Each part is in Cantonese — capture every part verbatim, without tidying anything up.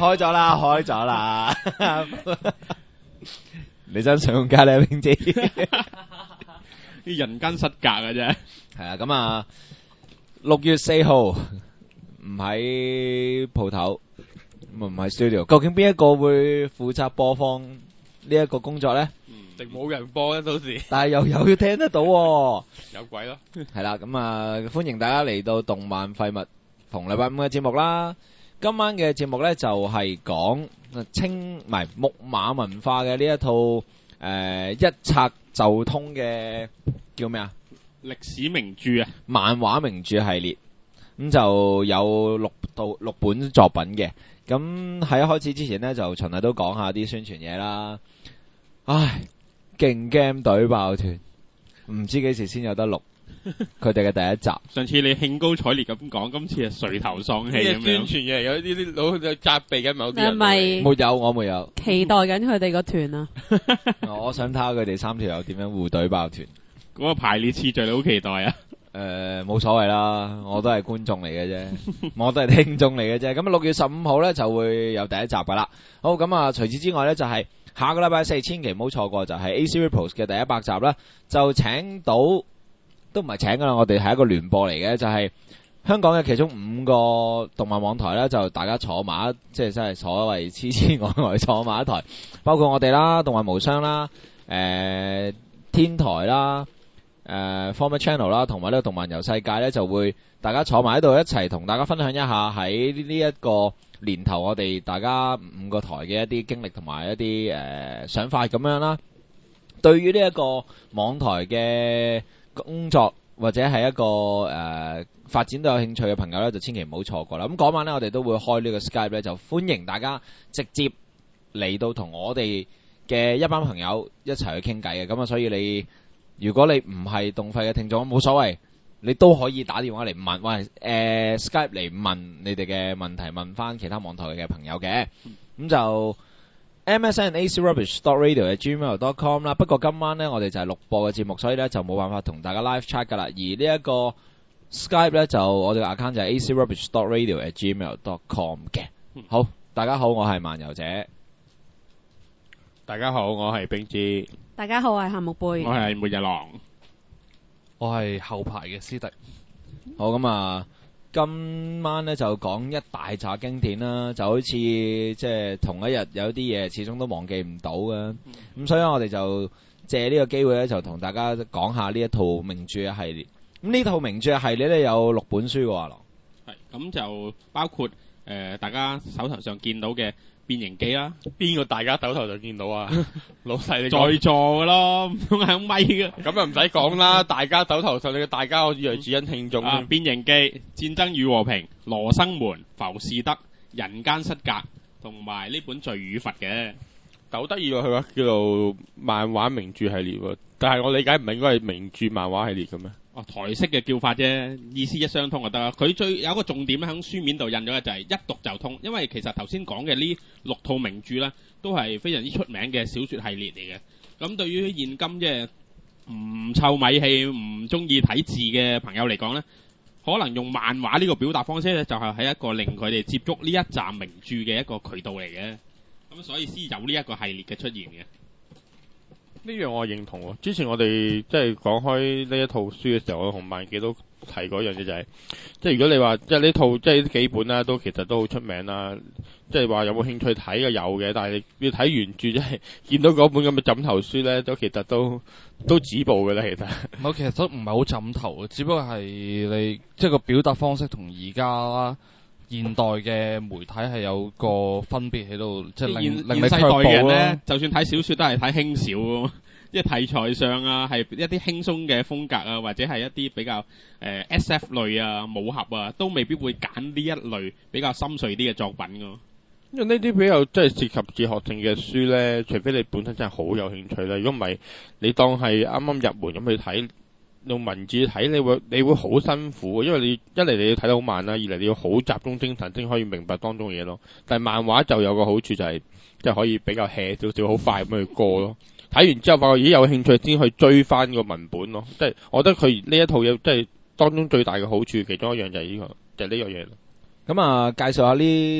開咗啦，開咗啦。你真想用咖喱冰姐？ 啲人間失格嘅啫。 係啊，咁啊，六月四號唔喺鋪頭，咁啊唔喺 studio，究竟邊一個會負責播放呢一個工作咧？ 定冇人播咧，到時。 但係又有聽得到喎。 有鬼咯。 係啦，咁啊，歡迎大家嚟到動漫廢物逢禮拜五嘅節目啦。今晚嘅節目咧就係講清唔係木馬文化嘅呢一套誒一冊就通嘅叫咩啊？ 歷史名著啊， 漫畫名著系列，咁就有六到六本作品嘅。咁喺一開始之前呢，就循例都講下啲宣傳嘢啦。唉，勁 game 隊爆團，唔知幾時先有得錄佢哋嘅第一集。 上次你興高采烈咁講，今次係垂頭喪氣咁樣。 宣傳嘢有啲啲老責備緊某啲人。 係咪沒有，我沒有。 期待緊佢哋個團啊！ 我想睇下佢哋三條友點樣互隊爆團。 嗰個排列次序你好期待啊！ 誒，冇所謂啦，我都係觀眾嚟嘅啫，我都係聽眾嚟嘅啫。咁啊，六月十五號咧就會有第一集噶啦。好，咁啊，除此之外咧就係下個禮拜四，千祈唔好錯過，就係 A C Repos 嘅第一百集啦。就請到都唔係請噶啦，我哋係一個聯播嚟嘅，就係香港嘅其中五個動漫網台咧，就大家坐埋，即係真係所謂黐黐呆呆坐埋一台，包括我哋啦，動漫無雙啦，誒天台啦。誒、呃、Format Channel 啦，同埋呢個動漫遊世界咧，就會大家坐埋喺度一齊同大家分享一下喺呢一個年頭我哋大家五個台嘅一啲經歷同埋一啲誒、呃、想法咁樣啦。對於呢一個網台嘅工作或者係一個誒、呃、發展都有興趣嘅朋友咧，就千祈唔好錯過啦。咁嗰晚咧，我哋都會開呢個 Skype 咧，就歡迎大家直接嚟到同我哋嘅一班朋友一齊去傾偈嘅。咁啊，所以你如果你唔係動廢嘅聽眾，冇所謂，你都可以打電話嚟問，喂，誒、呃、Skype 嚟問你哋嘅問題，問翻其他網台嘅朋友嘅。咁就 M S N A C Rubbish dot radio at gmail dot com 啦。不過今晚呢，我哋就係錄播嘅節目，所以呢就冇辦法同大家 live chat 噶啦。而呢一個 Skype 呢，就我哋嘅 account 就係 A C Rubbish dot radio at gmail dot com 嘅。好，大家好，我係漫遊者。 大家好，我係冰之。 大家好，我係夏目貝。 我係末日狼。 我係後排嘅師弟。 好，咁啊，今晚咧就講一大紮經典啦，就好似即係同一日有啲嘢始終都忘記唔到嘅。咁、嗯、所以我哋就借呢個機會咧，就同大家講下呢一套名著嘅系列。咁呢套名著嘅系列咧有六本書嘅話， 係咁就包括誒、呃、大家手頭上見到嘅變形記啦， 邊個大家手頭就見到啊？老細你在座嘅咯，唔通係咪嘅？ 咁又唔使講啦，大家手頭上你嘅大家，我以為只因聽眾。 啊，變形記、戰爭與和平、羅生門、浮士德、人間失格，同埋呢本罪與罰嘅。 但好得意喎，佢話叫做漫畫名著系列喎，但係我理解唔係應該係名著漫畫系列嘅咩？ 哦，台式嘅叫法啫，意思一相通就得啦。佢最有一個重點喺書面度印咗嘅就係一讀就通，因為其實頭先講嘅呢六套名著咧，都係非常之出名嘅小說系列嚟嘅。咁對於現今即係唔臭米氣、唔中意睇字嘅朋友嚟講咧，可能用漫畫呢個表達方式咧，就係喺一個令佢哋接觸呢一站名著嘅一個渠道嚟嘅。咁所以先有呢一個系列嘅出現嘅。 呢樣我認同喎。之前我哋即係講開呢一套書嘅時候，我同萬記都提過一樣嘢，就係即係如果你話即係呢套即係呢幾本啦，都其實都好出名啦。即係話有冇興趣睇嘅有嘅，但係你要睇原著，即係見到嗰本咁嘅枕頭書咧，都其實都都止步嘅啦。其實唔係，其實都唔係好枕頭嘅，只不過係你即係個表達方式同而家現代嘅媒體係有個分別喺度，即係令令你卻步嘅人咧，就算睇小説都係睇輕小喎，即係題材上啊，係一啲輕鬆嘅風格啊，或者係一啲比較誒、呃、S F 類啊、武俠啊，都未必會揀呢一類比較深邃啲嘅作品㗎。 因為呢啲比較即係涉及哲學性嘅書咧，除非你本身真係好有興趣啦，如果唔係，你當係啱啱入門咁去睇。用文字睇你會你會好辛苦，因為你一嚟你要睇得好慢啦，二嚟你要好集中精神先可以明白當中嘅嘢咯。但係漫畫就有個好處就係即係可以比較 hea 少少，好快咁去過咯。睇完之後發覺咦有興趣先去追翻個文本咯。即係我覺得佢呢一套嘢即係當中最大嘅好處，其中一樣就係呢個就係呢樣嘢咯。 咁啊，介紹下呢六套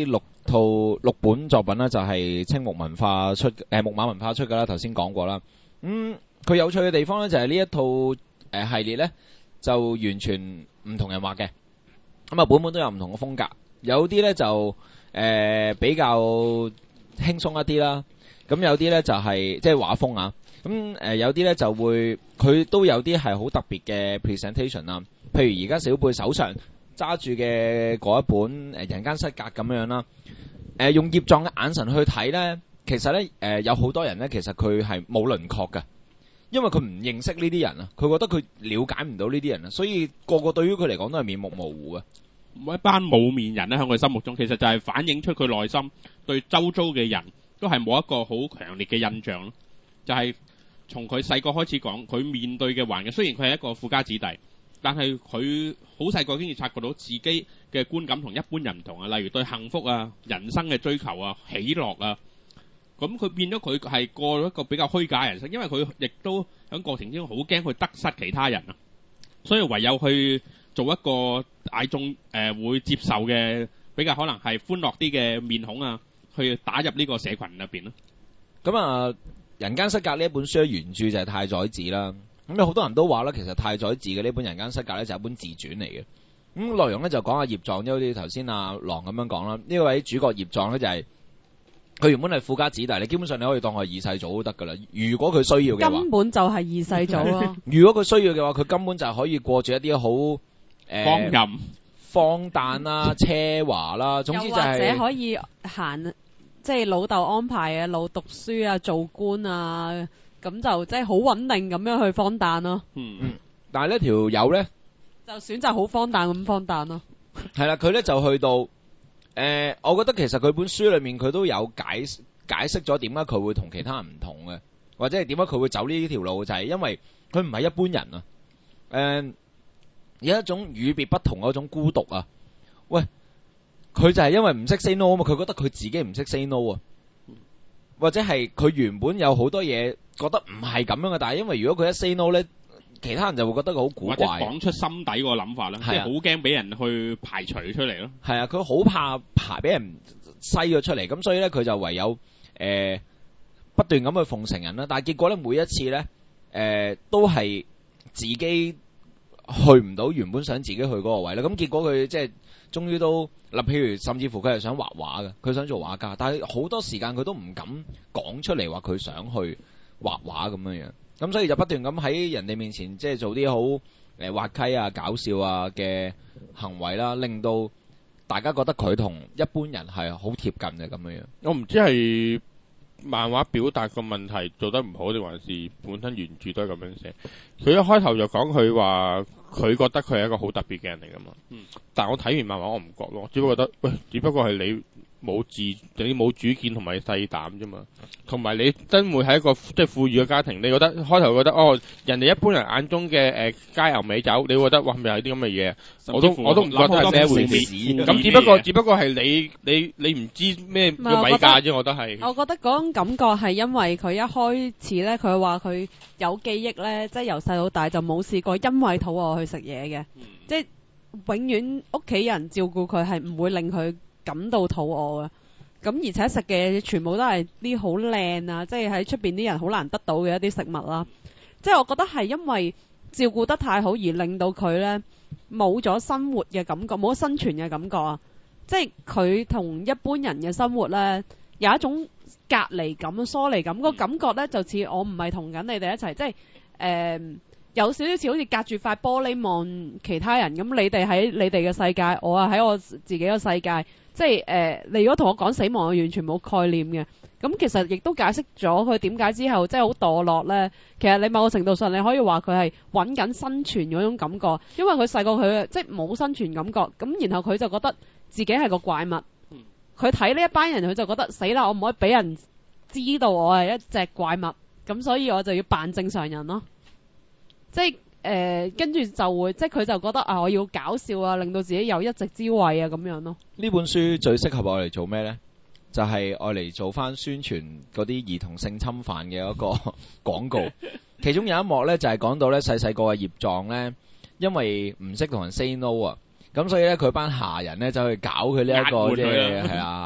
套六本作品啦，就係青木文化出誒木馬文化出㗎啦，頭先講過啦。咁佢有趣嘅地方咧就係呢一套誒系列咧就完全唔同人畫嘅，咁啊本本都有唔同嘅風格，有啲咧就誒比較輕鬆一啲啦，咁有啲咧就係即係畫風啊，咁誒有啲咧就會佢都有啲係好特別嘅 presentation 啊，譬如而家小貝手上揸住嘅嗰一本誒人間失格咁樣啦，誒用葉藏嘅眼神去睇咧，其實咧誒有好多人咧其實佢係冇輪廓嘅，因為佢唔認識呢啲人啊，佢覺得佢了解唔到呢啲人啊，所以個個對於佢嚟講都係面目模糊嘅。 一班冇面人咧，喺佢心目中其實就係反映出佢內心對周遭嘅人都係冇一個好強烈嘅印象咯。就係從佢細個開始講，佢面對嘅環境，雖然佢係一個富家子弟，但係佢好細個已經察覺到自己嘅觀感同一般人唔同啊。例如對幸福啊、人生嘅追求啊、喜樂啊，咁佢變咗佢係過咗一個比較虛假嘅人生，因為佢亦都喺過程之中好驚佢得失其他人啊，所以唯有去做一個大眾誒、呃、會接受嘅比較可能係歡樂啲嘅面孔啊，去打入呢個社群入邊咯。 咁啊，人間失格呢一本書嘅原著就係太宰治啦。咁有好多人都話啦，其實太宰治嘅呢本人間失格咧就係一本自傳嚟嘅。咁內容咧就講下葉藏，即好似頭先阿郎咁樣講啦。呢位主角葉藏咧就係、是、佢原本係富家子弟，你基本上你可以當佢係二世祖都得噶啦。如果佢需要嘅話， 根本就係二世祖咯。 如果佢需要嘅話，佢根本就係可以過住一啲好誒放任、 荒誕啦、奢華啦，總之就係、 又或者可以行，即係老豆安排嘅路讀書啊、做官啊，咁就即係好穩定咁樣去荒誕咯。 嗯嗯，但係呢條友咧就選擇好荒誕咁荒誕咯。 係啦，佢咧就去到誒、呃，我覺得其實佢本書裏面佢都有解解釋咗點解佢會同其他人唔同嘅，或者係點解佢會走呢條路，就係、是、因為佢唔係一般人啊。誒、呃。有一種與別不同嗰種孤獨啊！喂，佢就係因為唔識 say no 啊嘛，佢覺得佢自己唔識 say no 啊，或者係佢原本有好多嘢覺得唔係咁樣嘅，但係因為如果佢一 say no 咧，其他人就會覺得佢好古怪， 或者講出心底個諗法啦，即係好驚俾人去排除出嚟咯。 係啊，佢好怕排俾人篩咗出嚟，咁所以咧佢就唯有誒、呃、不斷咁去奉承人啦。但係結果咧每一次咧誒、呃、都係自己去唔到原本想自己去嗰個位啦，咁結果佢即係終於都嗱，譬如甚至乎佢係想畫畫嘅，佢想做畫家，但係好多時間佢都唔敢講出嚟話佢想去畫畫咁樣樣，咁所以就不斷咁喺人哋面前即係做啲好誒滑稽啊、搞笑啊嘅行為啦，令到大家覺得佢同一般人係好貼近嘅咁樣樣。 我唔知係漫畫表達個問題做得唔好，定還是本身原著都係咁樣寫。佢一開頭就講佢話，佢覺得佢係一個好特別嘅人嚟噶嘛。嗯。但我睇完漫畫我唔覺咯，只不過覺得，喂，只不過係你冇自，你冇主見同埋細膽啫嘛。同埋你真會喺一個即係富裕嘅家庭，你覺得開頭覺得哦，人哋一般人眼中嘅誒街牛尾酒，你會覺得哇，咪係啲咁嘅嘢，我都我都唔覺得係咩回事。咁只不過只不過係你你你唔知咩個米價啫，我覺得係。 我覺得嗰種感覺係因為佢一開始咧，佢話佢有記憶咧，即係由細到大就冇試過因為肚餓去食嘢嘅， 嗯、 即係永遠屋企人照顧佢係唔會令佢感到肚餓嘅。咁而且食嘅全部都係啲好靚啊，即係喺出邊啲人好難得到嘅一啲食物啦。即係我覺得係因為照顧得太好而令到佢呢冇咗生活嘅感覺，冇咗生存嘅感覺啊！即係佢同一般人嘅生活呢有一種隔離感、疏離感，個感覺呢就似我唔係同緊你哋一齊，即係誒、呃、有少少似好似隔住塊玻璃望其他人咁。你哋喺你哋嘅世界，我啊喺我自己嘅世界。即係誒、呃，你如果同我講死亡，我完全冇概念嘅。咁其實亦都解釋咗佢點解之後即係好墮落呢。其實你某個程度上你可以話佢係揾緊生存嗰種感覺，因為佢細個佢即係冇生存感覺，咁然後佢就覺得自己係個怪物。佢睇呢一班人，佢就覺得死啦！我唔可以俾人知道我係一隻怪物，咁所以我就要扮正常人咯。即係。誒、呃，跟住就會，即係佢就覺得啊，我要搞笑啊，令到自己有一席之位啊，咁樣咯。呢本書最適合我嚟做咩呢？就係我嚟做翻宣傳嗰啲兒童性侵犯嘅一個廣告。其中有一幕呢，就係、是、講到呢細細個嘅葉藏呢，因為唔識同人 say no 啊，咁所以呢，佢班下人呢就去搞佢呢一個即係係啊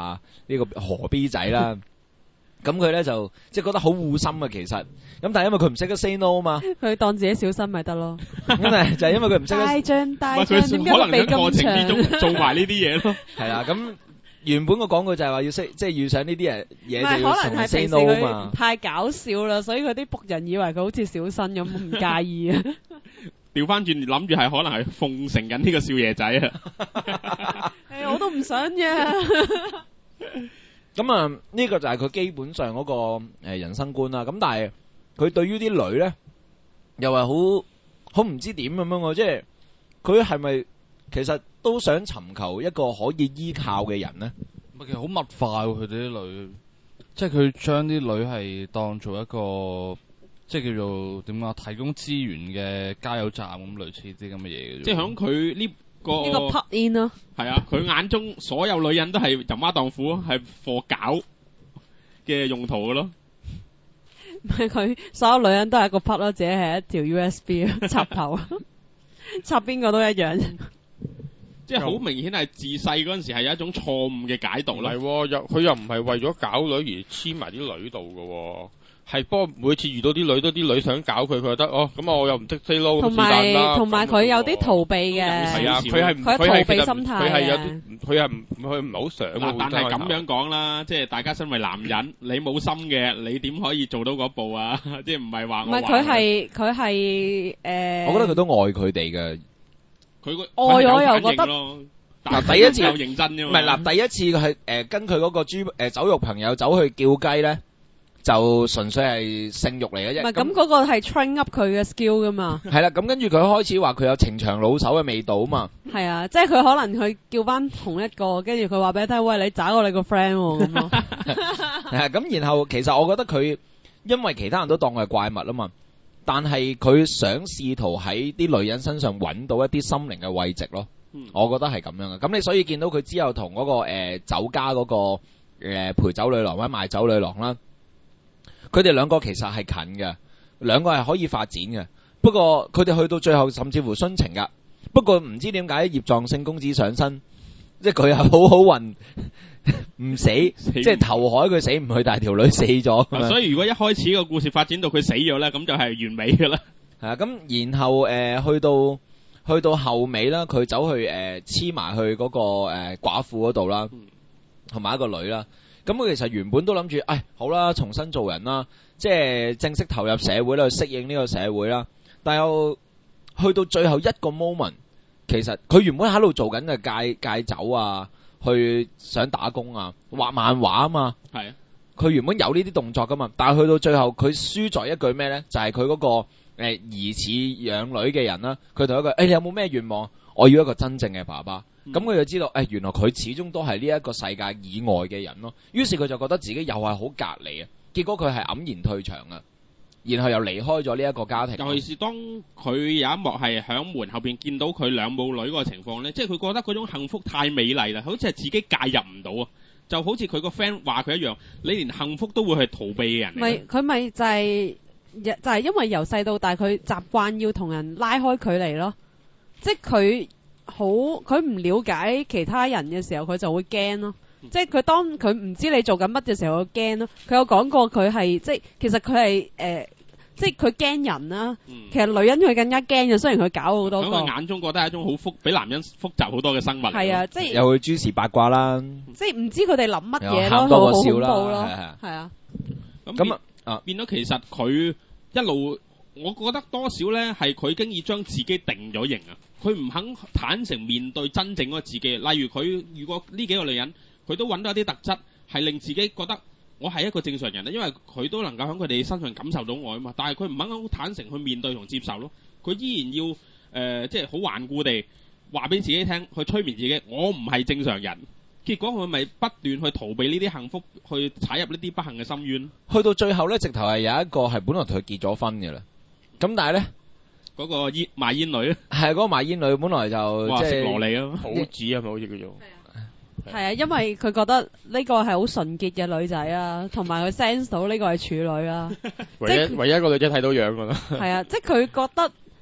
呢個何 B 仔啦。咁佢咧就即係覺得好護心啊，其實咁但係因為佢唔識得 say no 啊嘛， 佢當自己小心咪得咯。 咁但係就係因為佢唔識得大將大唔係將，點解個鼻佢可能喺過咁程之中長？ 做埋呢啲嘢咯。 係啦，咁原本個廣告就係話要識，即係遇上呢啲嘢唔嘢係， 就要同佢可能係 say 平時 no 啊佢嘛。 太搞笑啦，所以佢啲僕人以為佢好似小新咁，唔介意啊。 調翻轉諗住係可能係奉承緊呢個少爺仔啊。 誒，我都唔想嘅。 咁啊，呢個就係佢基本上嗰個誒人生觀啦。咁但係佢對於啲女咧，又係好好唔知點咁樣喎。即係佢係咪其實都想尋求一個可以依靠嘅人咧？ 其實好物化喎，佢哋啲女，即係佢將啲女係當做一個，即係叫做點講，提供資源嘅加油站咁，類似啲咁嘅嘢嘅。 即係響佢呢個呢個 put in 咯。 係啊，佢眼中所有女人都係淫媽蕩婦，係貨搞嘅用途嘅咯。 唔係佢所有女人都係一個 put 咯，自己係一條 U S B 插頭，插邊個都一樣。 即係好明顯係自細嗰陣時係有一種錯誤嘅解讀啦。 唔係喎，又佢又唔係為咗搞女而黐埋啲女度嘅喎。係，不過每次遇到啲女都啲女想搞佢，佢覺得哦，咁啊我又唔識 say no， 同埋同埋佢有啲逃避嘅。 係啊，佢係唔佢係逃避心態佢係有啲，佢係唔佢唔係好想。 嗱，但係咁樣講啦，即係大家身為男人，你冇心嘅，你點可以做到嗰步啊？即係唔係話唔係佢係佢係誒。 我覺得佢都愛佢哋嘅。 佢個愛我又覺得嗱，第一次又認真啫唔係嗱，第一次佢誒跟佢嗰個豬誒酒肉朋友走去叫雞咧。就純粹係性慾嚟嘅啫。 唔係咁嗰個係 train up 佢嘅 skill 噶嘛。 係啦，咁跟住佢開始話佢有情場老手嘅味道啊嘛。 係啊，即係佢可能佢叫翻同一個，跟住佢話俾你聽，喂，你找過你個 friend 喎咁啊。 係啊，咁然後其實我覺得佢因為其他人都當佢係怪物啊嘛，但係佢想試圖喺啲女人身上揾到一啲心靈嘅慰藉咯。嗯、我覺得係咁樣嘅。咁你所以見到佢之後同嗰、嗰個、呃、酒家嗰、嗰個、呃、陪酒女郎或者賣酒女郎啦。佢哋兩個其實係近嘅，兩個係可以發展嘅。不過佢哋去到最後甚至乎殉情噶。不過唔知點解業障性公子上身，即係佢係好好運，唔死，死即係投海佢死唔去，但係條女死咗。 所以如果一開始個故事發展到佢死咗咧，咁就係完美嘅啦。 係啊，咁然後誒、呃、去到去到後尾啦，佢走去誒黐埋去嗰、嗰個誒、呃、寡婦嗰度啦，同埋一個女啦。咁佢其實原本都諗住，唉，好啦，重新做人啦，即係正式投入社會啦，去適應呢個社會啦。但又去到最後一個 moment，其實佢原本喺度做緊嘅戒戒酒啊，去想打工啊，畫漫畫啊嘛。係啊，佢原本有呢啲動作噶嘛，但係去到最後佢輸在一句咩咧？就係佢嗰個誒、呃、疑似養女嘅人啦。佢同一句，誒、欸、你有冇咩願望？我要一個真正嘅爸爸。咁佢、嗯、就知道，誒、哎、原來佢始終都係呢一個世界以外嘅人咯。於是佢就覺得自己又係好隔離啊。結果佢係黯然退場啊，然後又離開咗呢一個家庭。 尤其是當佢有一幕係喺門後邊見到佢兩母女嗰個情況咧，即係佢覺得嗰種幸福太美麗啦，好似係自己介入唔到啊。就好似佢個 friend 話佢一樣，你連幸福都會去逃避嘅人嚟。 咪佢咪就係、是、就係、是、因為由細到大佢習慣要同人拉開距離咯，即係佢。好，佢唔了解其他人嘅時候，佢就會驚咯。嗯、即係佢當佢唔知你做緊乜嘅時候，佢驚咯。佢有講過佢係即係其實佢係誒，即係佢驚人啦。嗯、其實女人佢更加驚嘅，雖然佢搞好多個。 喺佢眼中覺得係一種好複比男人複雜好多嘅生物。 係啊，即係又去諸事八卦啦。 即係唔知佢哋諗乜嘢咯， 多好恐怖個笑啦咯。係啊。 咁咁啊，變咗其實佢一路。我覺得多少咧係佢經已將自己定咗型啊！佢唔肯坦誠面對真正嗰個自己。例如佢如果呢幾個女人，佢都揾到一啲特質，係令自己覺得我係一個正常人咧。因為佢都能夠喺佢哋身上感受到愛啊嘛。但係佢唔肯好坦誠去面對同接受咯。佢依然要誒、呃，即係好頑固地話俾自己聽，去催眠自己，我唔係正常人。結果佢咪不斷去逃避呢啲幸福，去踩入呢啲不幸嘅深淵。 去到最後咧，直頭係有一個係本來同佢結咗婚嘅啦。咁但係咧， 嗰個煙賣煙女咧， 係嗰個賣煙女，本來就即係食蘿莉啊， 好子啊，咪好似叫做係啊，因為佢覺得呢個係好純潔嘅女仔啊，同埋佢 sense 到呢個係處女啦。 唯一唯一一個女仔睇到樣噶啦。 係啊，即係佢覺得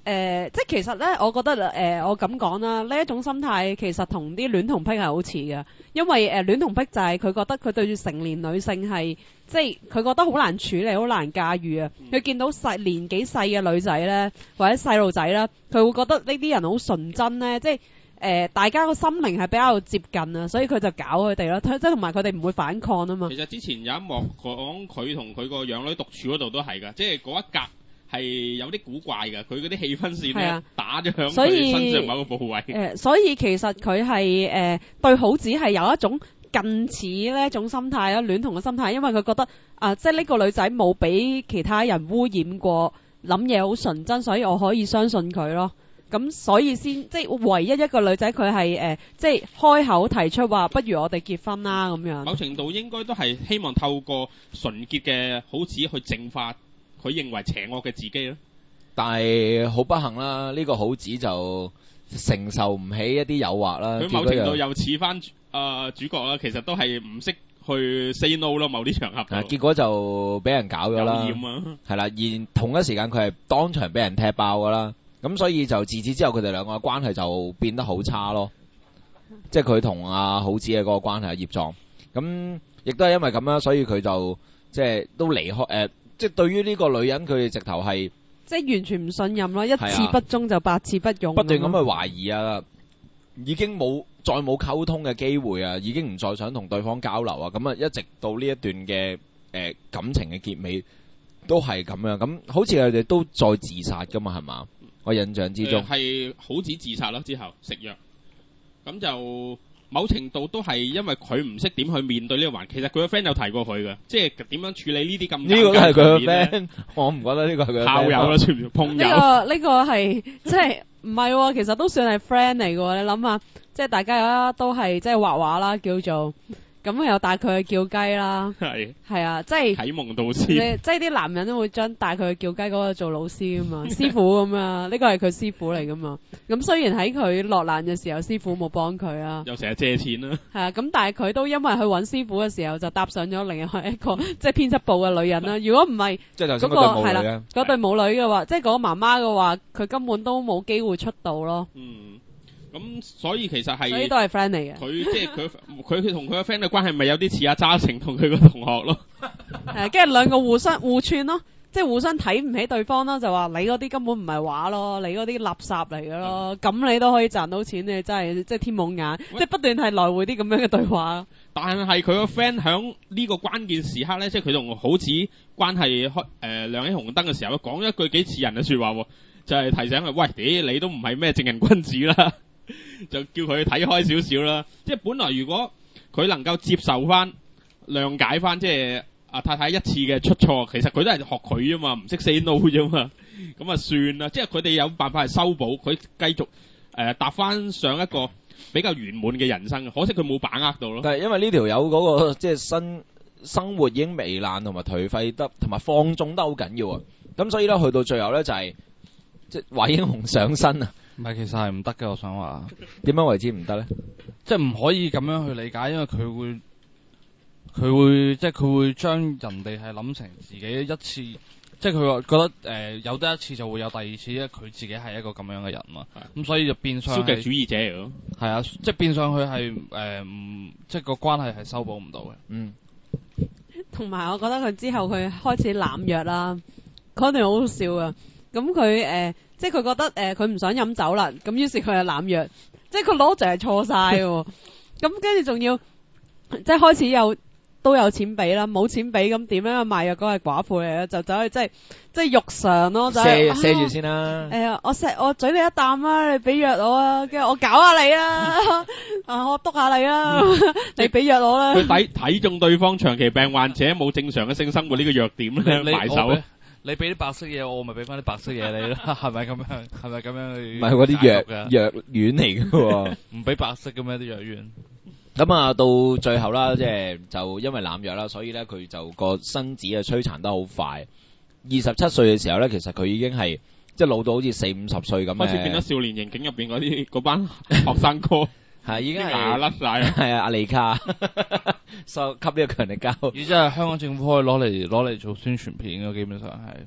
呃，即係其實咧，我覺得誒、呃，我咁講啦，呢一種心態其實同啲戀童癖係好似嘅，因為誒、呃、戀童癖就係佢覺得佢對住成年女性係，即係佢覺得好難處理、好難駕馭啊。佢、嗯、見到細年紀細嘅女仔咧，或者細路仔啦，佢會覺得呢啲人好純真咧，即係誒、呃、大家個心靈係比較接近啊，所以佢就搞佢哋咯，即係同埋佢哋唔會反抗啊嘛。 其實之前有一幕講佢同佢個養女獨處嗰度都係㗎，即係嗰一格。係有啲古怪嘅，佢嗰啲氣氛線咧、啊、打咗響佢身上某個部位。誒、 呃，所以其實佢係誒對好子係有一種近似呢一種心態啦，戀童嘅心態，因為佢覺得啊、呃，即係呢個女仔冇俾其他人污染過，諗嘢好純真，所以我可以相信佢咯。咁所以先即係唯一一個女仔，佢係誒即係開口提出話，不如我哋結婚啦咁樣。 某程度應該都係希望透過純潔嘅好子去淨化佢認為邪惡嘅自己咯， 但係好不幸啦，呢、這個好子就承受唔起一啲誘惑啦。 佢某程度又似翻誒主角啦，其實都係唔識去 say no 咯，某啲場合。 啊，結果就俾人搞咗啦。係啦，而同一時間佢係當場俾人踢爆噶啦。咁所以就自此之後，佢哋兩個嘅關係就變得好差咯。即係佢同阿好子嘅嗰個關係，葉壯。咁亦都係因為咁樣，所以佢就即係都離開誒。呃即係對於呢個女人，佢哋直頭係即係完全唔信任咯，一次不忠就百次不用， 不斷咁去懷疑啊，已經冇再冇溝通嘅機會啊，已經唔再想同對方交流啊，咁啊一直到呢一段嘅誒、呃、感情嘅結尾都係咁樣，咁好似佢哋都再自殺噶嘛，係嘛？我印象之中係、呃、好似自殺咯，之後食藥，咁就。某程度都係因為佢唔識點去面對呢個環，其實佢個 friend 有提過佢嘅，即係點樣處理呢啲咁呢個都係佢個 friend，我唔覺得呢個係佢炮友啦，算唔算朋友？ 呢、這個呢、這個係即係唔係？其實都算係 friend 嚟嘅。你諗下，即係大家都係即係畫畫啦，叫做咁又帶佢去叫雞啦，係係啊，即係啟蒙導師， 即係啲男人都會將帶佢去叫雞嗰個做老師噶嘛，師傅咁啊，呢個係佢師傅嚟噶嘛。咁雖然喺佢落難嘅時候，師傅冇幫佢啊， 又成日借錢啦， 係啊，咁但係佢都因為去揾師傅嘅時候，就搭上咗另外一個即係編輯部嘅女人啦。如果唔係嗰個係啦，嗰對母女嘅話，即係嗰個媽媽嘅話，佢根本都冇機會出道咯。 嗯。咁所以其實係， 所以都係 friend 嚟嘅。 佢即係佢佢佢同佢個 friend 嘅關係，咪有啲似阿渣成同佢個同學咯。 係，跟住兩個互相互串咯，即係互相睇唔起對方咯，就話你嗰啲根本唔係畫咯，你嗰啲垃圾嚟嘅咯，咁、嗯、你都可以賺到錢，你真係即係天冇眼，即係不斷係來回啲咁樣嘅對話。 但係佢個 friend 響呢個關鍵時刻咧，即係佢同好似關係開誒亮起紅燈嘅時候，講一句幾似人嘅說話，就係、是、提醒佢，喂，咦，你都唔係咩正人君子啦。就叫佢睇開少少啦，即係本來如果佢能夠接受翻、諒解翻，即係阿太太一次嘅出錯，其實佢都係學佢啊嘛，唔識 say no 啫嘛，咁啊算啦，即係佢哋有辦法係修補，佢繼續誒搭翻上一個比較圓滿嘅人生，可惜佢冇把握到咯。 但係因為呢條友嗰個即係生生活已經糜爛同埋頹廢得，同埋放縱得好緊要啊，咁所以咧去到最後咧就係、是、即係壞英雄上身啊。 唔係，其實係唔得嘅。我想話點樣為之唔得咧？ 即係唔可以咁樣去理解，因為佢會佢會即係佢會將人哋係諗成自己一次，即係佢話覺得誒、呃、有得一次就會有第二次，因為佢自己係一個咁樣嘅人嘛。咁所以就變相消極主義者嚟咯。 係啊，即係變相佢係誒唔即係個關係係修補唔到嘅。 嗯。 同埋我覺得佢之後佢開始濫藥啦，嗰段好好笑啊！咁佢誒。即係佢覺得誒佢唔想飲酒啦，咁於是佢就濫藥，即係佢攞就係錯晒喎。咁跟住仲要即係開始有都有錢俾啦，冇錢俾咁點樣賣藥嗰係寡婦嚟嘅，就走去即係即係肉償咯，就係賒住先啦。誒、 啊，我錫我嘴你一啖啊，你俾藥我啊，跟住我搞下你啊，啊我督下你啊，你俾藥我啦。 佢睇睇中對方長期病患者冇正常嘅性生活呢個弱點咧，埋手。 你俾啲白色嘢我，咪俾翻啲白色嘢你啦，係咪咁樣？係咪咁樣去？ 唔係嗰啲藥藥丸嚟嘅， 唔俾白色嘅咩啲藥丸？ 咁啊，到最後啦，即係就因為濫藥啦，所以咧佢就個身子啊摧殘得好快。二十七歲嘅時候咧，其實佢已經係即係老到好似四五十歲咁。 開始變咗少年刑警入邊嗰啲嗰班學生哥。 係已經係牙甩晒， 係啊，阿利卡收吸呢個強力膠。 而家係香港政府可以攞嚟攞嚟做宣傳片嘅，基本上係。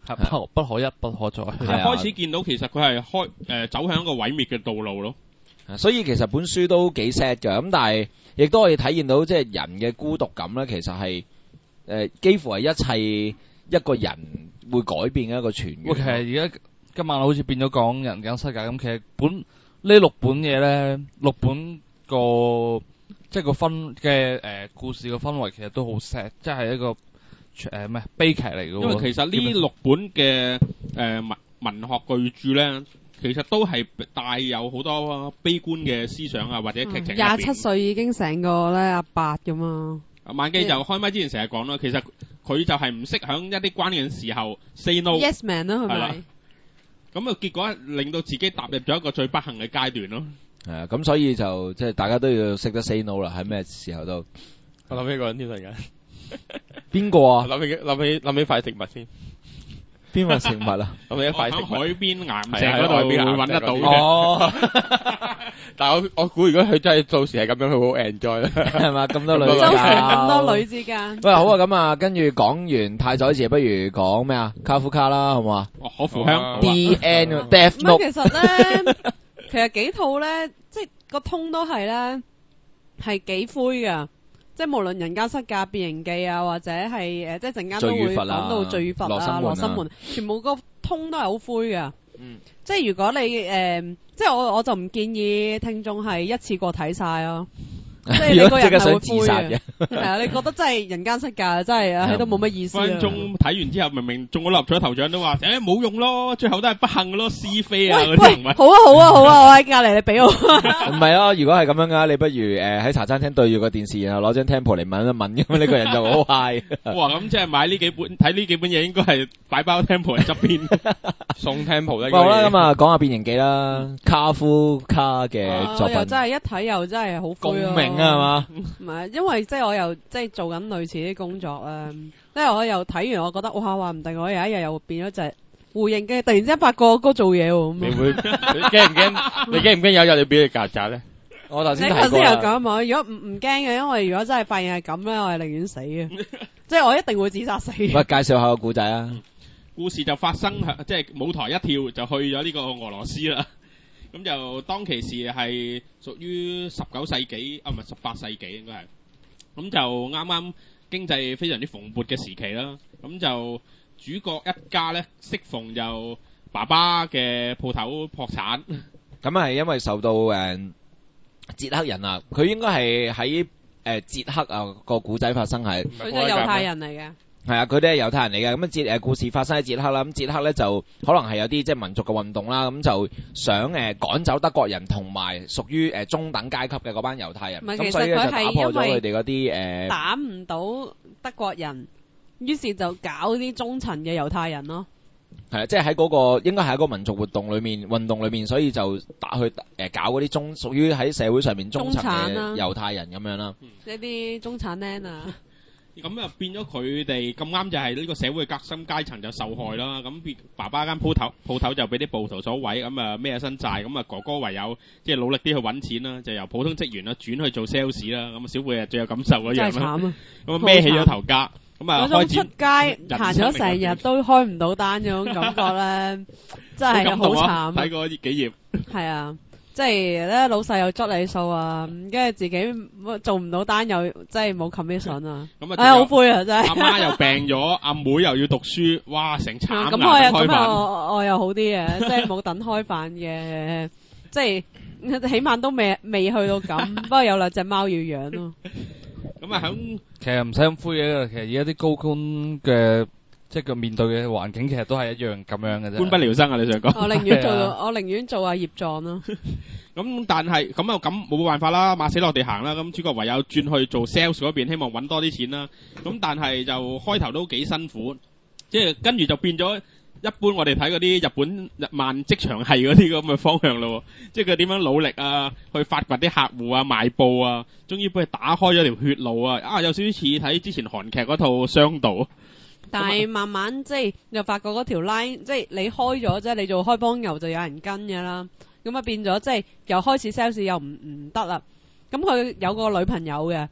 係不可不可一不可再。 係啊開始見到其實佢係開誒、呃、走向一個毀滅嘅道路咯。 所以其實本書都幾 sad 㗎，咁但係亦都可以體現到即係人嘅孤獨感咧，其實係誒、呃、幾乎係一切一個人會改變嘅一個泉源。 喂，其實而家今晚好似變咗講人間失格咁，其實本呢六本嘢咧，六本個即係個分嘅誒、呃、故事嘅氛圍其實都好 sad，即係一個誒咩、呃、悲劇嚟嘅喎。 因為其實呢六本嘅誒、呃、文文學巨著咧，其實都係帶有好多悲觀嘅思想啊，或者劇情。 廿七歲已經成個咧阿伯咁嘛。 萬記就開麥之前成日講啦，其實佢就係唔識響一啲關鍵時候 say no。 Yes man 啦，係係啦咪？ 咁啊，結果令到自己踏入咗一個最不幸嘅階段咯。 係啊，咁所以就即係大家都要識得 say no 啦，喺咩時候都。 我諗起個人添突然間， 邊個啊？ 諗起諗起諗起塊食物先， 邊個食物啊？ 諗起一塊食物。 喺海邊岩石係啊嗰度會海邊岩石揾得到嗰啲嘅。 哦， 但係我我估如果佢真係到時係咁樣，佢好 enjoy 啦。 係嘛？咁多女咁多周女旋咁搞多女之間。 喂，好啊，咁啊，跟住講完太宰治，不如講咩啊？卡夫卡啦，好唔好啊哦，可扶香。 好啊 ？D N Death 唔係 Note 其實咧，其實幾套咧，即係個通都係咧，係幾灰噶。即係無論人間失格、變形記啊，或者係誒、呃，即係陣間都會講到罪與罰啊、羅生門，全部個通都係好灰噶。 嗯， 即係如果你誒、呃，即係我我就唔建議聽眾係一次過睇晒咯。即係你個人係會想自殺灰嘅，係啊！你覺得真係人間失格，真係喺度冇乜意思啊！ 分鐘睇完之後，明明中咗六合彩頭獎都話，誒冇用咯，最後都係不幸咯，是非啊嗰喂喂， 啲唔係。 好啊好啊好啊！我喺隔離，你俾我。 唔係啊，如果係咁樣嘅話，你不如誒喺茶餐廳對住個電視，然後攞張 Temple 嚟問一問，咁呢個人就好 high。 哇！咁即係買呢幾本睇呢幾本嘢，應該係擺包 Temple 喺側邊送 Temple 咧。 好啦，咁啊講下變形記啦，卡夫卡嘅作品我又真係一睇又真係好共灰咯。 鳴啊，係嘛？ 唔係，因為即係我又即係做緊類似啲工作咧，即係我又睇完，我覺得哇，話唔定我有一日又變咗隻互認嘅，突然之間發覺我哥做嘢喎。 你會你驚唔驚？你驚唔驚有日你俾你曱甴咧？ 我頭你先睇過頭先又啦。 講嘛，如果唔唔驚嘅，因為如果真係發現係咁咧，我係寧願死嘅，即係我一定會自殺死。 喂，介紹下個故仔啊！ 故事就發生喺即係舞台一跳就去咗呢個俄羅斯啦。咁就當其時係屬於十九世紀啊，唔係十八世紀應該係。咁就啱啱經濟非常之蓬勃嘅時期啦。咁就主角一家咧，適逢就爸爸嘅鋪頭破產。 咁係因為受到誒捷克人啊，佢應該係喺誒捷克啊個古仔發生係。 佢就係猶太人嚟嘅。 係啊，佢哋係猶太人嚟嘅，咁啊捷誒故事發生喺捷克啦，咁捷克咧就可能係有啲即係民族嘅運動啦，咁就想誒趕走德國人同埋屬於誒中等階級嘅嗰班猶太人， 唔係咁所以咧就其實佢係打破咗因為佢哋嗰啲誒打唔到德國人，於是就搞啲中層嘅猶太人咯。 係啊，即係喺嗰個應該係一個民族活動裏面運動裏面，所以就打去誒搞嗰啲中屬於喺社會上面中層嘅中產啊猶太人咁樣啦。 一啲中產僆啊， 咁啊變咗佢哋咁啱就係呢個社會革新階層就受害啦。咁變爸爸間鋪頭鋪頭就俾啲暴徒所毀，咁啊孭身債，咁啊哥哥唯有即係努力啲去揾錢啦，就由普通職員啦轉去做 sales 啦。咁啊小貝啊最有感受嗰真係樣啦， 慘啊！ 咁啊孭起咗頭家，咁啊嗰種開始出街行咗成日都開唔到單嗰種感覺咧，真係好感動啊！ 慘啊！ 睇過幾頁， 係啊，即係咧老細又捉你數啊，跟住自己做唔到單又即係冇 commission 啊， 咁啊哎呀好灰啊真係。 阿媽又病咗，阿妹又要讀書，哇成慘啊咁難我又咁開飯。 我我又好啲嘅，即係冇等開飯嘅，即係起碼都未未去到咁，不過有兩隻貓要養咯。 咁啊響其實唔使咁灰嘅，其實而家啲高官嘅即係佢面對嘅環境，其實都係一樣咁樣嘅啫。 官不聊生啊！你想講？ 我寧願做係啊我寧願做下業狀咯。 咁但係咁啊咁冇辦法啦，馬死落地行啦。咁主角唯有轉去做 sales 嗰邊，希望揾多啲錢啦。咁但係就開頭都幾辛苦，即係跟住就變咗一般我哋睇嗰啲日本日漫職場係嗰啲咁嘅方向咯。即係佢點樣努力啊，去發掘啲客戶啊，賣布啊，終於幫佢打開咗條血路啊！啊，有少少似睇之前韓劇嗰套《商道》。 但係慢慢即係又發覺嗰條 line，即係你開咗即係你做開幫牛就有人跟嘅啦。咁啊變咗即係又開始 sales 又唔唔得啦。咁佢有個女朋友嘅，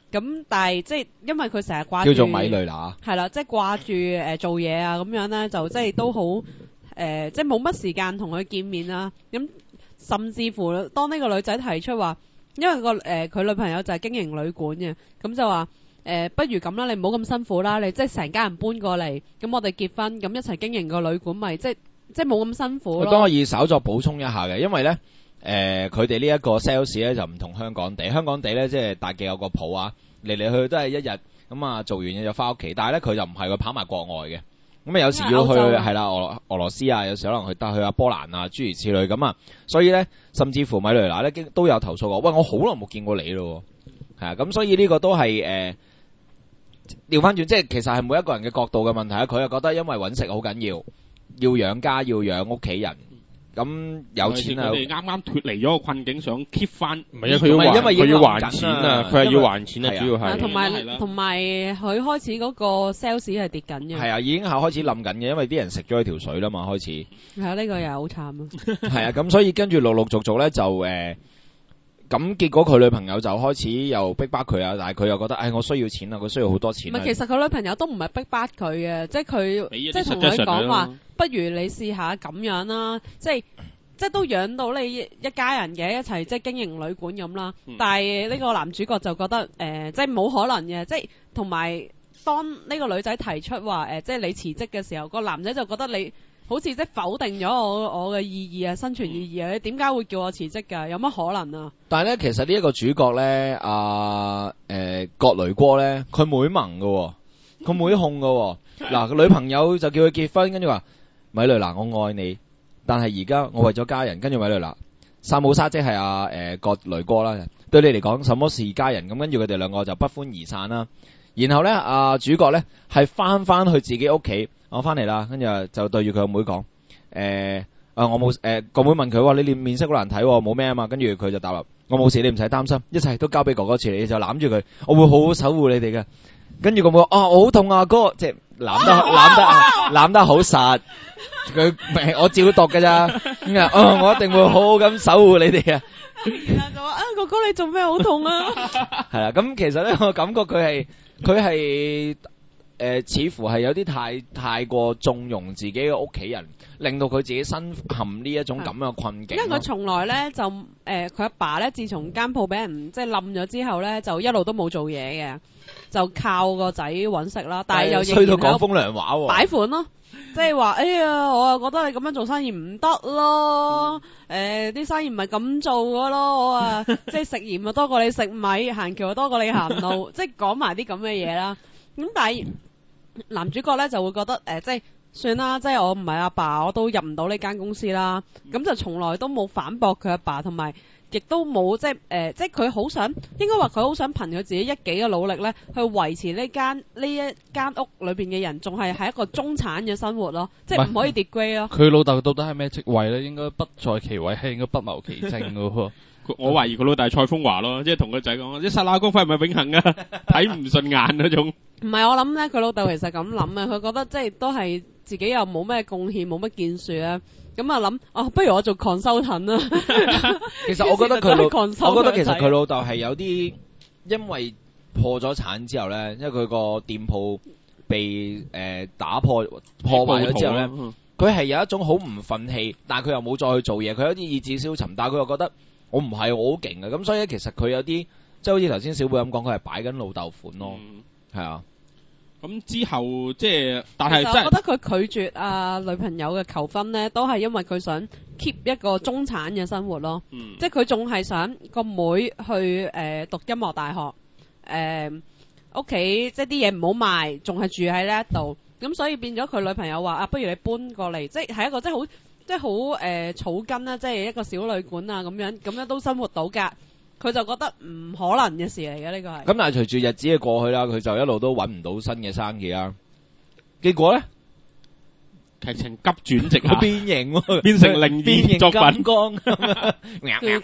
咁但係即係因為佢成日掛叫住做米雷娜。 係啦，即係掛住誒做嘢啊咁樣咧，就即係都好誒、呃，即係冇乜時間同佢見面啦。咁甚至乎當呢個女仔提出話，因為、個誒佢、呃、女朋友就係經營旅館嘅，咁就話誒、呃、不如咁啦，你唔好咁辛苦啦，你即係成家人搬過嚟，咁我哋結婚，咁一齊經營個旅館，咪即係即係冇咁辛苦咯。 當可以稍作補充一下嘅，因為咧。誒佢哋呢一個 sales 咧就唔同香港地，香港地咧即係大記有個鋪啊，嚟嚟去去都係一日咁啊，做完嘢就翻屋企。但係咧佢就唔係佢跑埋國外嘅，咁啊有時要去係啦俄羅俄羅斯啊，有時可能去得去下波蘭啊諸如此類咁啊，所以咧甚至乎米雷娜咧都有投訴過，喂我好耐冇見過你咯，係啊，咁所以呢個都係誒調翻轉，即係其實係每一個人嘅角度嘅問題啊。佢又覺得因為揾食好緊要，要養家要養屋企人。咁有錢啊！ 佢哋啱啱脫離咗個困境，想 keep 翻。 唔係啊，佢要還， 因為佢要還錢啊！佢係要還錢啊，主要係。 同埋同埋佢開始嗰個 sales 係跌緊嘅。 係啊，已經係開始冧緊嘅，因為啲人食咗佢條水啦嘛，開始。 係啊，呢個又係好慘啊！ 係啊，咁所以跟住陸陸續續咧就誒，咁結果佢女朋友就開始又逼巴佢啊，但係佢又覺得，誒我需要錢啊，佢需要好多錢。 唔係，其實佢女朋友都唔係逼巴佢嘅，即係佢即係同佢講話，不如你試下咁樣啦，即係即係都養到你一家人嘅一齊，即係經營旅館咁啦。 嗯、 但係呢個男主角就覺得誒、呃，即係冇可能嘅，即係同埋當呢個女仔提出話誒、呃，即係你辭職嘅時候，個男仔就覺得你好似即係否定咗我我嘅意義啊，生存意義啊，你點解會叫我辭職㗎？有乜可能啊？ 但係咧，其實呢一個主角咧，阿誒葛雷戈咧，佢妹盟嘅，佢妹控嘅。嗱，個女朋友就叫佢結婚，跟住話米雷娜，我愛你。但係而家我為咗家人，跟住米雷娜，薩姆沙即係阿誒葛雷戈啦。對你嚟講，什麼是家人？咁跟住佢哋兩個就不歡而散啦。然後咧，阿、啊、主角咧係翻翻去自己屋企，我翻嚟啦，跟住就對住佢個妹講，誒、呃，啊我冇誒個妹問佢話你面色好難睇，冇咩啊嘛，跟住佢就答啦，我冇事，你唔使擔心，一切都交俾哥哥處理，你就攬住佢，我會好好守護你哋嘅。跟住個妹話，啊我好痛啊哥，即係攬得攬得攬得好實。佢我照讀㗎咋，咁啊，哦，我一定會好好咁守護你哋啊。 然後就話啊，哥哥你做咩好痛啊？ 係啦，咁其實咧，我感覺佢係佢係誒，似乎係有啲太太過縱容自己嘅屋企人，令到佢自己身陷呢一種咁嘅困境。 因為佢從來咧就誒，佢阿爸咧自從間鋪俾人即係冧咗之後咧，就一路都冇做嘢嘅，就靠個仔揾食啦。但係又衰到講風涼話喎， 擺款咯。即係話，哎呀，我啊覺得你咁樣做生意唔得咯，誒、嗯，啲、呃、生意唔係咁做噶咯，我啊，即係食鹽啊多過你食米，行橋啊多過你行路，即係講埋啲咁嘅嘢啦。咁但係男主角咧就會覺得，誒、呃，即係算啦，即係我唔係阿爸，我都入唔到呢間公司啦。咁就從來都冇反駁佢阿爸，同埋亦都冇即係誒、呃，即係佢好想，應該話佢好想憑佢自己一己嘅努力咧，去維持呢間呢一間屋裏邊嘅人，仲係喺一個中產嘅生活咯，即係唔可以跌 grade 咯。 佢老豆到底係咩職位咧？應該不在其位，係應該不謀其政嘅喎。 我懷疑佢老豆係蔡風華咯，即係同個仔講：一剎那光輝係咪永恆啊？睇唔順眼嗰種。 唔係，我諗咧，佢老豆其實咁諗啊，佢覺得即係都係自己又冇咩貢獻，冇乜建樹啊。咁啊諗，哦，不如我做 consultant 啦。 其實我覺得佢老，我覺得其實佢老豆係有啲，因為破咗產之後咧，因為佢個店鋪被誒、呃、打破破壞咗之後咧，佢係有一種好唔憤氣，但係佢又冇再去做嘢，佢有啲意志消沉，但係佢又覺得我唔係我好勁嘅，咁所以其實佢有啲即係好似頭先小貝咁講，佢係擺緊老豆款咯，係、嗯、啊。 咁之後即係，但係我覺得佢拒絕啊女朋友嘅求婚咧，都係因為佢想 keep 一個中產嘅生活咯。嗯、即係佢仲係想個妹去誒、呃、讀音樂大學，誒屋企即係啲嘢唔好賣，仲係住喺呢一度。咁所以變咗佢女朋友話啊，不如你搬過嚟，即係係一個即係好即係好誒草根啦，即係一個小旅館啊咁樣，咁樣都生活到㗎。佢就覺得唔可能嘅事嚟嘅呢個係。咁但係隨住日子嘅過去啦，佢就一路都揾唔到新嘅生意啦。結果咧， 劇情急轉直下， 變形喎， 變成靈異作品。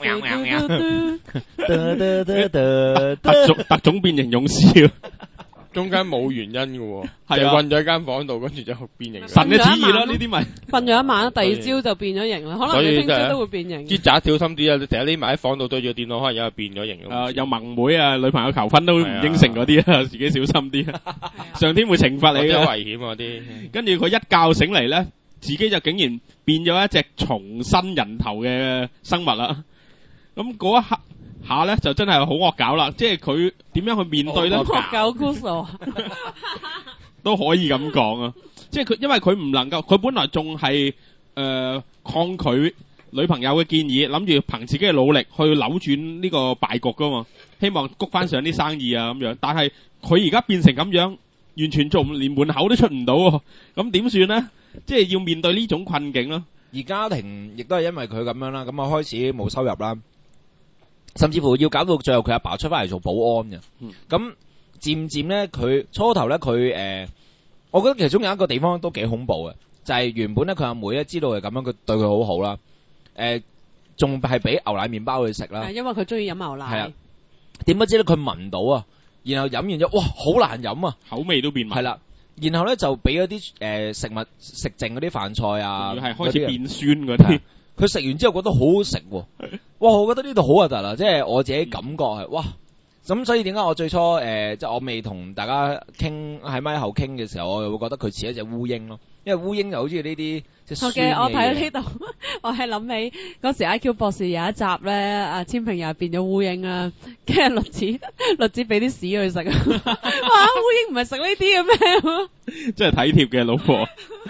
特種特種變形勇士。 中間冇原因嘅喎， 係啊就困咗喺間房度，跟住就變形。 神嘅旨意啦，呢啲咪瞓咗一晚，第二朝就變咗形啦。可能你聽朝都會變形。 啲渣小心啲啊！你成日匿埋喺房度對住個電腦，可能有日變咗形。 誒有盟妹啊，女朋友求婚都唔應承嗰啲啊，自己小心啲啊！上天會懲罰你嘅， 好危險啊啲。 跟住佢一覺醒嚟咧，自己就竟然變咗一隻重新人頭嘅生物啦。咁嗰一刻下咧就真係好惡搞啦，即係佢點樣去面對咧？ 惡搞 Gusto 都可以咁講啊！即係佢，因為佢唔能夠，佢本來仲係誒抗拒女朋友嘅建議，諗住憑自己嘅努力去扭轉呢個敗局噶嘛，希望谷翻上啲生意啊咁樣。但係佢而家變成咁樣，完全做唔連門口都出唔到喎，咁點算呢？即係要面對呢種困境咯。 而家庭亦都係因為佢咁樣啦，咁啊開始冇收入啦，甚至乎要搞到最後佢阿爸出翻嚟做保安嘅。咁漸漸咧，佢初頭咧佢誒，我覺得其中有一個地方都幾恐怖嘅，就係、是、原本咧佢阿妹咧知道係咁樣，佢對佢好好啦，誒、呃，仲係俾牛奶麵包佢食啦。 因為佢中意飲牛奶。係啊， 點不知咧佢聞到啊，然後飲完之後，哇，好難飲啊， 口味都變埋。係啦。 然後咧就俾嗰啲誒食物食剩嗰啲飯菜啊， 係開始變酸嗰啲。 佢食完之後覺得好好食喎，哇！我覺得呢度好核突啊，即係我自己感覺係哇。咁所以點解我最初誒即係我未同大家傾喺咪後傾嘅時候，我又會覺得佢似一隻烏蠅咯，因為烏蠅就好似呢啲即係酸嘅嘢。 我睇到呢度，我係諗起嗰時 I Q 博士有一集咧，阿千平又變咗烏蠅啦，跟住栗子栗子俾啲屎佢食啊！哇，烏蠅唔係食呢啲嘅咩？ 真係體貼嘅老婆。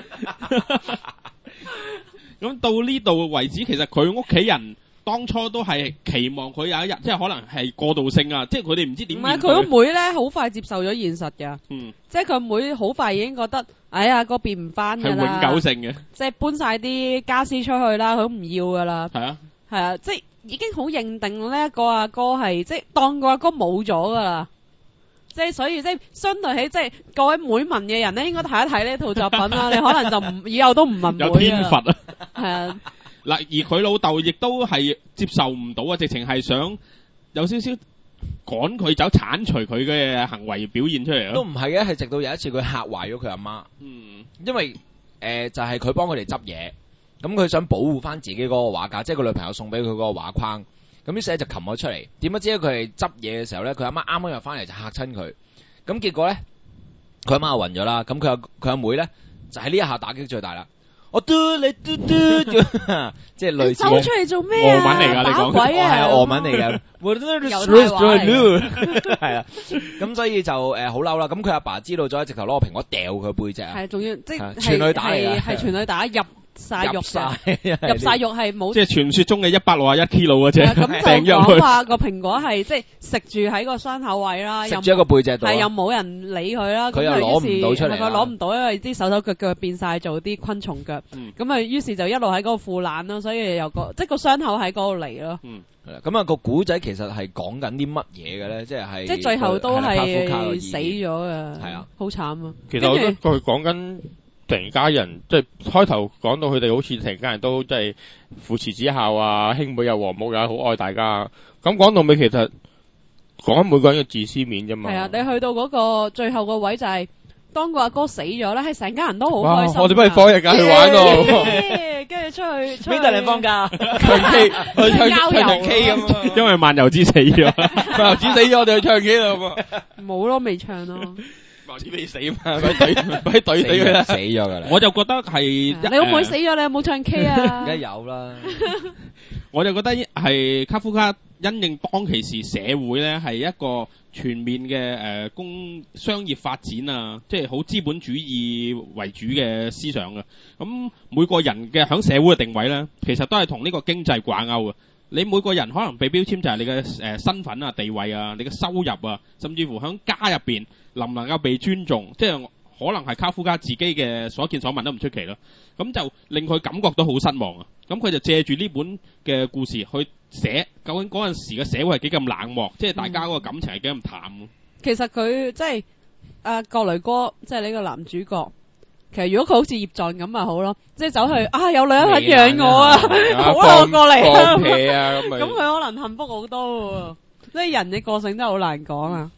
咁到呢度為止，其實佢屋企人當初都係期望佢有一日，即係可能係過渡性啊，即係佢哋唔知點。唔係佢個妹咧，好快接受咗現實㗎。 嗯， 即係佢妹好快已經覺得，哎呀，嗰邊唔翻㗎啦。 係永久性嘅。即係搬晒啲家私出去啦，佢都唔要㗎啦。 係啊， 係啊，即係已經好認定呢個阿哥係即係當個阿哥冇咗㗎啦。即係所以即係相對起即係各位妹聞嘅人咧，應該睇一睇呢套作品啦。你可能就唔以後都唔問妹有天罰啊！ 係啊。 嗱，而佢老豆亦都係接受唔到啊，直情係想有少少趕佢走、剷除佢嘅行為表現出嚟咯。 都唔係嘅，係直到有一次佢嚇壞咗佢阿媽。 嗯， 因為誒、呃、就係佢幫佢哋執嘢，咁佢想保護翻自己嗰個畫架，即係個女朋友送俾佢嗰個畫框。咁於是咧就擒咗出嚟，點不知咧佢係執嘢嘅時候咧，佢阿媽啱啱入翻嚟就嚇親佢。咁結果咧，佢阿媽就暈咗啦。咁佢阿佢阿妹咧就喺呢一下打擊最大啦。我嘟你嘟嘟，即係類似。 走出嚟做咩啊？ 俄文嚟㗎，你講。 鬼啊！ 係啊，俄文嚟㗎。 又太壞。 係啊，咁所以就誒好嬲啦。咁佢阿爸知道咗，直頭攞個蘋果掉佢背脊。 係，仲要即係全女打嚟㗎。 係全女打入晒肉，入晒肉係冇。 即係傳說中嘅一百六十一 kilo 嗰隻。 咁就講話個蘋果係即係食住喺個傷口位啦， 食住一個背脊度。 係又冇人理佢啦。 佢又攞唔到出嚟。 佢攞唔到，因為啲手手腳腳變晒做啲昆蟲腳。咁啊，於是就一路喺嗰個腐爛咯，所以又個即係個傷口喺嗰度嚟咯。 嗯， 咁啊個古仔其實係講緊啲乜嘢嘅咧？即係係即係最後都係死咗嘅。 係啊， 好慘啊！ 其實我覺得佢講緊成家人，即係開頭講到佢哋好似成家人都即係父慈子孝啊，兄妹又和睦又好愛大家。咁講到尾其實講緊每個人嘅自私面啫嘛。 係啊，你去到嗰個最後個位就係、是。當個阿哥死咗咧，係成家人都好開心。 我哋不如放日假去玩喎， 跟住出去出去。 邊度你放假？ 唱 K，去唱唱 K 咁。 因為漫遊之死咗， 漫遊之死咗，我哋去唱 K 啦嘛。 冇咯，未唱咯。 漫遊之未死嘛，咪懟咪懟死佢啦， 死咗㗎啦。 我就覺得係你可唔可以死咗？你有冇唱 K 啊？ 梗係有啦。 我就覺得係卡夫卡因應當其時社會咧，係一個全面嘅誒工商業發展啊，即係好資本主義為主嘅思想嘅。咁每個人嘅響社會嘅定位咧，其實都係同呢個經濟掛鈎嘅。你每個人可能被標籤就係你嘅誒身份啊、地位啊、你嘅收入啊，甚至乎響家入邊能唔能夠被尊重，即係可能係卡夫卡自己嘅所見所聞都唔出奇咯。咁就令佢感覺到好失望啊！咁佢就借住呢本嘅故事去寫，究竟嗰陣時嘅社會係幾咁冷漠，即係大家嗰個感情係幾咁淡。 其實佢即係阿葛雷哥，即係呢個男主角。其實如果佢好似葉藏咁咪好咯，即係走去啊有女人肯養我啊，好啦我過嚟啊， 放屁啊咁咪。 咁佢可能幸福好多喎，即係人嘅個性真係好難講啊。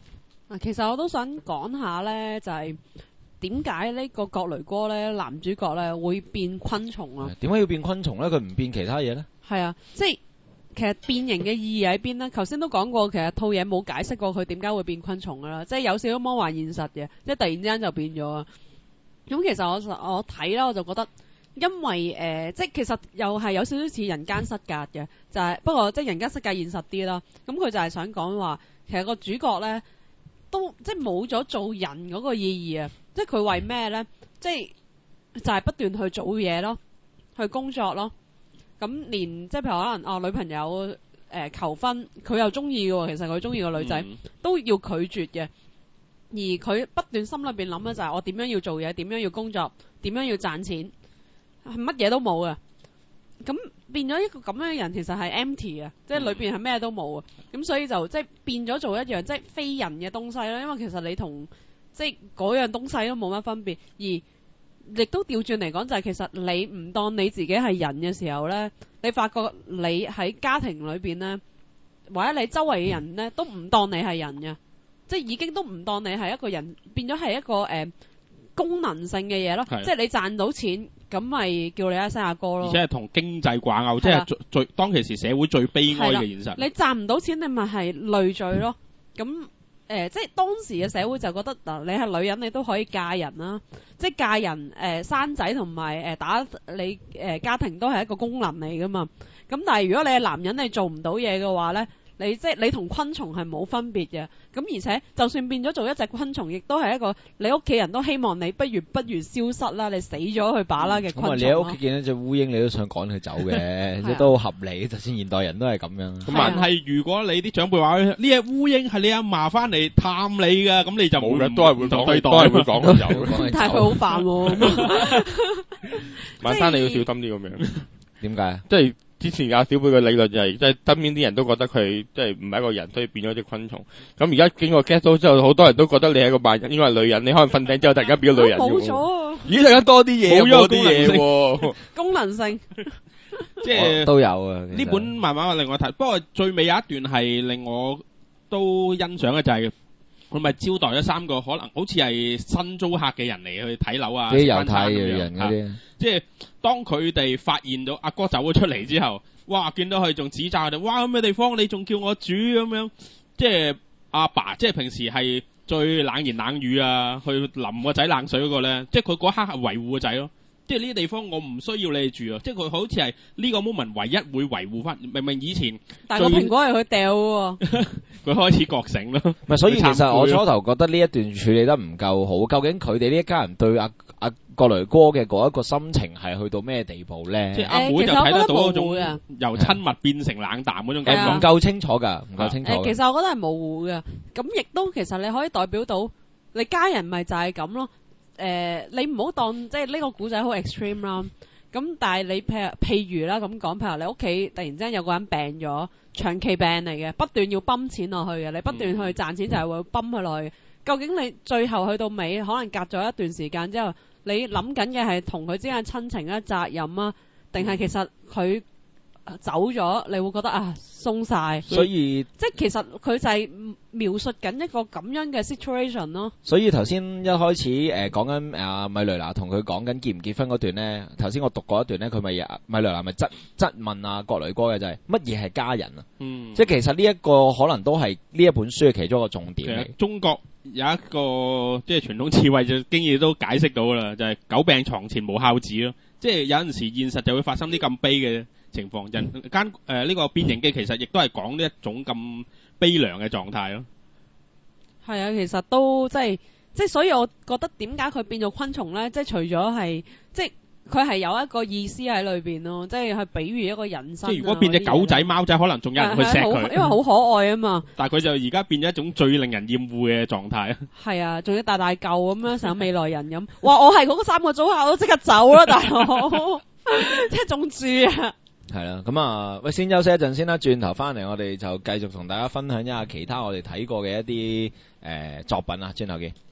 啊，其實我都想講下咧，就係點解呢個葛雷戈咧男主角咧會變昆蟲啊？ 點解要變昆蟲咧？佢唔變其他嘢咧？ 係啊，即係其實變形嘅意義喺邊呢？頭先都講過，其實套嘢冇解釋過佢點解會變昆蟲噶啦，即係有少少魔幻現實嘅，即係突然之間就變咗啊！咁其實我我睇啦，我就覺得。因為誒、呃，即係其實又係有少少似人間失格嘅，就係、是、不過即係人間失格現實啲啦。咁佢就係想講話，其實個主角咧都即係冇咗做人嗰個意義啊！即係佢為咩咧？即係就係、是、不斷去做嘢咯，去工作咯。咁連即係譬如可能哦女朋友誒、呃、求婚，佢又中意嘅喎，其實佢中意個女仔、嗯、都要拒絕嘅。而佢不斷心裏邊諗咧就係我點樣要做嘢，點樣要工作，點樣要賺錢。係乜嘢都冇嘅，咁變咗一個咁樣嘅人，其實係 empty 嘅，即係裏邊係咩都冇啊。咁所以就即係變咗做一樣即係非人嘅東西啦。因為其實你同即係嗰樣東西都冇乜分別，而亦都調轉嚟講就係其實你唔當你自己係人嘅時候咧，你發覺你喺家庭裏邊咧，或者你周圍嘅人咧都唔當你係人嘅，即係已經都唔當你係一個人，變咗係一個誒、呃、功能性嘅嘢咯。即係你賺到錢。咁咪叫你一聲阿哥咯， 而且係同經濟掛鈎，即係最最當其時社會最悲哀嘅現實。 你賺唔到錢，你咪係累贅咯。咁誒、呃，即係當時嘅社會就覺得嗱，你係女人，你都可以嫁人啦。即係嫁人誒、呃，生仔同埋誒打你誒、呃、家庭都係一個功能嚟噶嘛。咁但係如果你係男人，你做唔到嘢嘅話咧。你即係你同昆蟲係冇分別嘅，咁而且就算變咗做一隻昆蟲，亦都係一個你屋企人都希望你不如不如消失啦，你死咗去把啦嘅昆蟲。咁啊，你喺屋企見到隻烏蠅，你都想趕佢走嘅，即都好合理。就算現代人都係咁樣。 但係如果你啲長輩話呢隻烏蠅係你阿嫲翻嚟探你㗎，咁你就冇嘅，都係會講，都係會講佢走。 但係佢好煩喎。 晚山你要小心啲咁樣。 點解？ 即係。之前阿小貝嘅理論就係、是，即係身邊啲人都覺得佢即係唔係一個人，所以變咗隻昆蟲。咁而家經過 get 到之後，好多人都覺得你係一個扮人，應該係女人。你可能瞓醒之後，突然間變咗女人。 冇咗， 咦，突然間多啲嘢，冇咗啲嘢喎。 功能性， 即係都有啊。 呢本慢慢令我睇，不過最尾有一段係令我都欣賞嘅就係、是。佢咪招待咗三個可能好似係新租客嘅人嚟去睇樓啊， 啲猶太嘅人嗰啲， 即係當佢哋發現到阿哥走咗出嚟之後，哇！見到佢仲指責佢哋，哇！咁嘅地方你仲叫我煮咁樣，即係阿爸，即係平時係最冷言冷語啊，去淋個仔冷水嗰個咧，即係佢嗰刻係維護個仔咯。即係呢啲地方我唔需要你哋住啊！即係佢好似係呢個 moment 唯一會維護翻，明明以前但係個蘋果係佢掉喎， 佢開始覺醒咯。 唔係，所以其實我初頭覺得呢一段處理得唔夠好。究竟佢哋呢一家人對阿阿葛雷戈嘅嗰一個心情係去到咩地步咧？ 即係阿妹就睇得到嗰種由親密變成冷淡嗰種感覺， 唔夠清楚㗎，唔夠清楚。 誒，其實我覺得係模糊嘅。咁亦都其實你可以代表到你家人咪就係咁咯。誒、呃，你唔好當即係呢個古仔好 extreme 啦。咁但係你譬如譬如啦咁講，譬如你屋企突然之間有個人病咗，長期病嚟嘅，不斷要泵錢落去嘅，你不斷去賺錢就係會泵佢落去。究竟你最後去到尾，可能隔咗一段時間之後，你諗緊嘅係同佢之間親情啊、責任啊，定係其實佢走咗，你會覺得啊鬆晒。 所以即係其實佢就係描述緊一個咁樣嘅 situation 咯。 所以頭先一開始誒講緊阿米雷娜同佢講緊結唔結婚嗰段咧，頭先我讀過一段咧，佢咪米雷娜咪質質問阿葛雷戈嘅就係乜嘢係家人啊？嗯，即係其實呢一個可能都係呢一本書嘅其中一個重點嚟。 中國有一個即係傳統智慧就經已都解釋到啦，就係、是、久病床前無孝子咯。即係有陣時現實就會發生啲咁悲嘅情況，人間誒呢個變形記其實亦都係講呢一種咁悲涼嘅狀態咯。 係啊，其實都即係即係，所以我覺得點解佢變做昆蟲咧？即係除咗係即係佢係有一個意思喺裏邊咯，即係去比喻一個人生、啊。即係如果變隻狗仔、貓仔，可能仲有人去錫佢，因為好可愛啊嘛。但係佢就而家變咗一種最令人厭惡嘅狀態啊。係啊，仲要大大嚿咁樣，成未來人咁。哇！我係嗰三個組合，我都即刻走啦，大佬，即係中注啊！ 係啦，咁啊，喂，先休息一陣先啦，轉頭翻嚟我哋就繼續同大家分享一下其他我哋睇過嘅一啲誒、呃、作品啊，轉頭見。